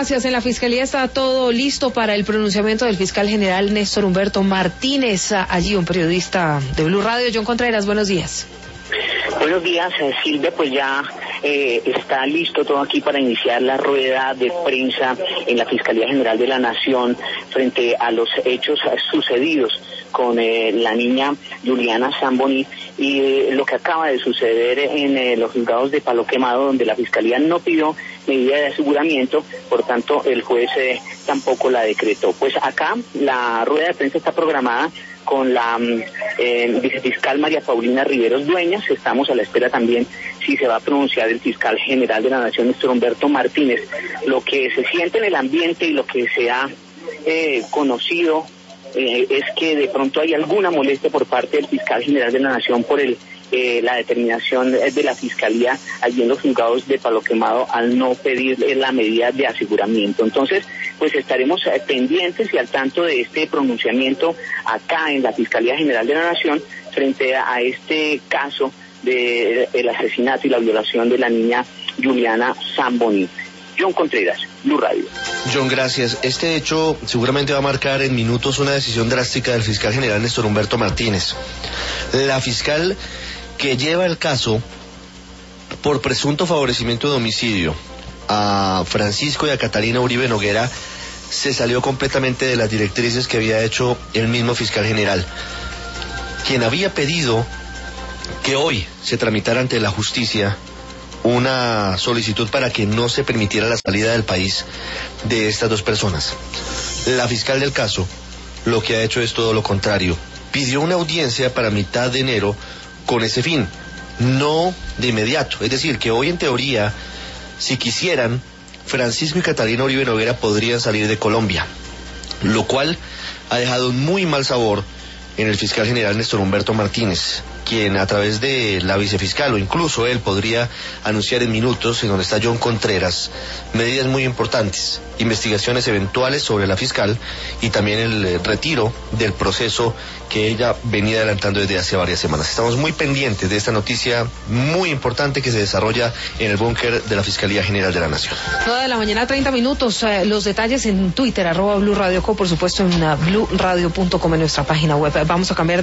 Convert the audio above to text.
gracias. En la Fiscalía está todo listo para el pronunciamiento del fiscal general Néstor Humberto Martínez. Allí un periodista de Blue Radio, John Contreras, buenos días. Buenos días, Silvia, pues ya está listo todo aquí para iniciar la rueda de prensa en la Fiscalía General de la Nación frente a los hechos sucedidos con la niña Juliana Samboni y lo que acaba de suceder en los juzgados de Palo Quemado, donde la Fiscalía no pidió medida de aseguramiento, por tanto el juez tampoco la decretó. Pues acá la rueda de prensa está programada con la vicefiscal María Paulina Riveros Dueñas. Estamos a la espera también si se va a pronunciar el fiscal general de la Nación, Néstor Humberto Martínez. Lo que se siente en el ambiente y lo que se ha conocido es que de pronto hay alguna molestia por parte del fiscal general de la Nación por la determinación de la Fiscalía allí en los juzgados de Palo Quemado al no pedir la medida de aseguramiento. Entonces, pues estaremos pendientes y al tanto de este pronunciamiento acá en la Fiscalía General de la Nación frente a este caso del asesinato y la violación de la niña Juliana Samboni. John Contreras, Blue Radio. John, gracias. Este hecho seguramente va a marcar en minutos una decisión drástica del fiscal general Néstor Humberto Martínez. La fiscal que lleva el caso por presunto favorecimiento de homicidio a Francisco y a Catalina Uribe Noguera se salió completamente de las directrices que había hecho el mismo fiscal general, quien había pedido que hoy se tramitara ante la justicia una solicitud para que no se permitiera la salida del país de estas dos personas. La fiscal del caso lo que ha hecho es todo lo contrario. Pidió una audiencia para mitad de enero con ese fin, no de inmediato. Es decir, que hoy en teoría, si quisieran, Francisco y Catalina Uribe Noguera podrían salir de Colombia, lo cual ha dejado un muy mal sabor en el fiscal general Néstor Humberto Martínez, quien a través de la vicefiscal o incluso él podría anunciar en minutos, en donde está John Contreras, medidas muy importantes, investigaciones eventuales sobre la fiscal y también el retiro del proceso que ella venía adelantando desde hace varias semanas. Estamos muy pendientes de esta noticia muy importante que se desarrolla en el búnker de la Fiscalía General de la Nación. 9:30 a.m, los detalles en Twitter, @Blue Radio Co, por supuesto en blueradio.com en nuestra página web. Vamos a cambiar